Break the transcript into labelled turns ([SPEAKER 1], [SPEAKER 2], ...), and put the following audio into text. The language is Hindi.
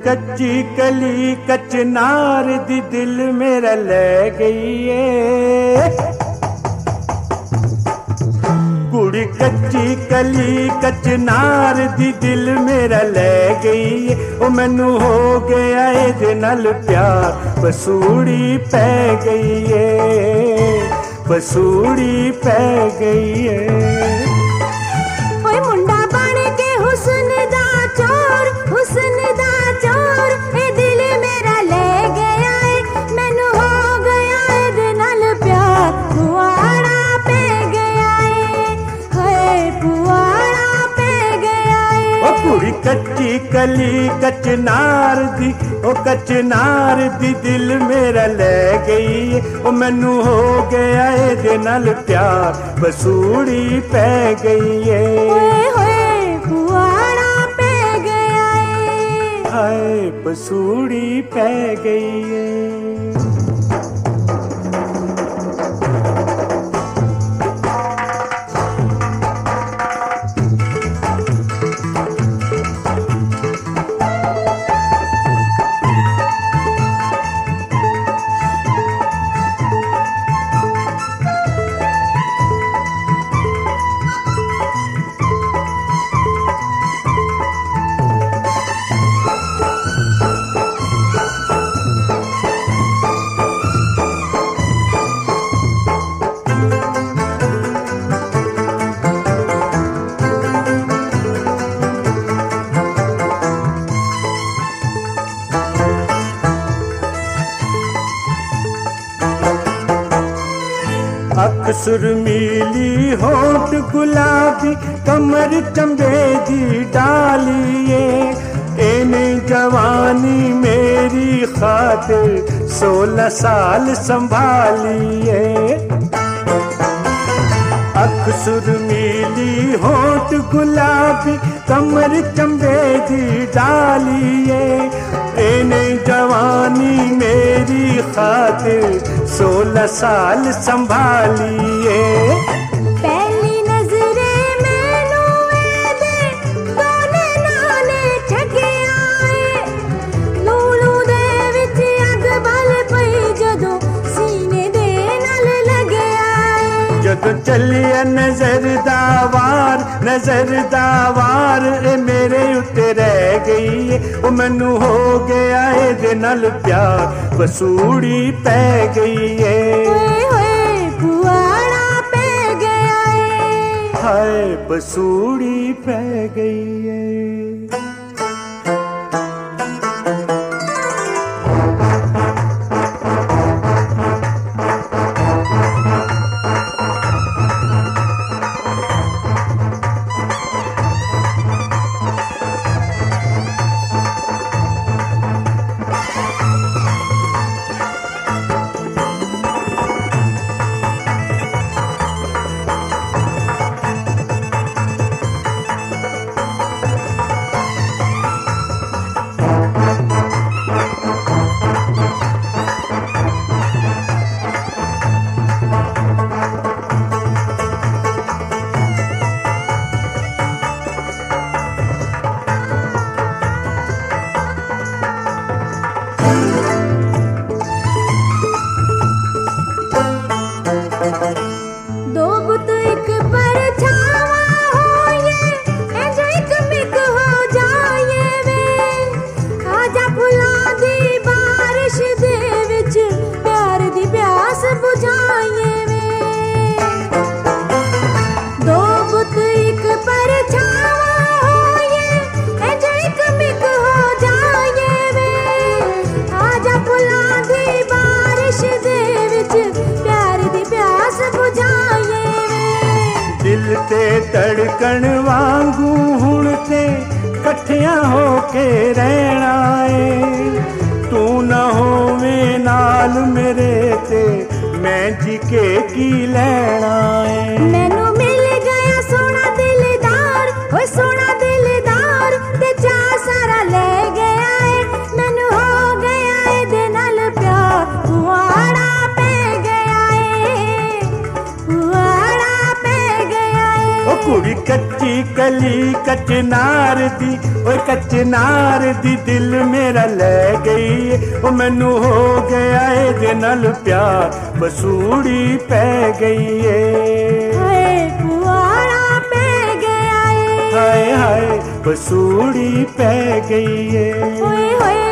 [SPEAKER 1] कच्ची कली कचनार दी दिल मेरा ले गई है। कुड़ी कच्ची कली कचनार दी दिल मेरा ले गई है। ओ मैनू हो गया एदे नाल प्यार, पसूड़ी पै गई है, पसूड़ी पै गई है।
[SPEAKER 2] ओए मुंडा बन के हुस्न दा चोर, हुस्न दा चोर, ए दिल मेरा ले गया है। मैनू हो गया एदे नाल प्यार, पुआड़ा पे गया है, हाय पुआड़ा पे गया है।
[SPEAKER 1] ओ कुड़ी कच्ची कली कचनार दी, ओ कचनार दी दिल मेरा ले गई है। ओ मैनू हो गया एदे नाल प्यार, बसूड़ी पै गई है।
[SPEAKER 2] ओए होए पुआड़ा पे गया है,
[SPEAKER 1] हाय बसूड़ी पै गई है। अख सुरमीली होठ गुलाबी, कमर चंबे दी डालिए। एने जवानी मेरी खातिर 16 साल संभालिए। अख सुरमीली होठ गुलाबी, कमर चंबे दी डालिए। एने जवानी मेरी खातिर 16 साल संभालिए।
[SPEAKER 2] पहली नजरे मैनू एदे दोने नाले ठगिया है। लूलू दे विच अग बल पई जदों सीने दे नाल लगया है।
[SPEAKER 1] जदों चलिया नजर दावार, नजर दावार ए मेरे उत्ते रह गई है। ओ मैनू हो गया एदे नाल प्यार, बसूड़ी पै गई है।
[SPEAKER 2] ओए होए पुआड़ा पे गया है,
[SPEAKER 1] हाय बसूड़ी पै गई है।
[SPEAKER 2] दो बुत एक परछावा होए, इंज एक मिक हो जाए वे। आजा फुलां दी बारिश दे विच प्यार दी प्यास बुझाए वे। दो बुत एक परछावा होए, इंज एक मिक हो जाए वे। आजा फुलां दी बारिश दे विच प्यार दी प्यास बुझाए वे।
[SPEAKER 1] दिल ते धड़कन वांगू हुण ते कठिया हो के रहना है। तू ना होवे नाल मेरे ते मैं जी के की लेना है।
[SPEAKER 2] मैनू मिल गया सोना दिलदार, ओए सोना दिलदार, ते चा सारा ले गया है। मैनू हो गया एदे नाल प्यार, पुआड़ा पे गया है, पुआड़ा पे गया है।
[SPEAKER 1] ओ कुड़ी कच्ची कली कचनार दी ओए कचनार दी दिल मेरा ले गई ओ मैनू हो गया एदे नाल प्यार बसूड़ी पै गई
[SPEAKER 2] हाय पुआड़ा पै गया
[SPEAKER 1] हाय हाय बसूड़ी पै गई
[SPEAKER 2] होए होए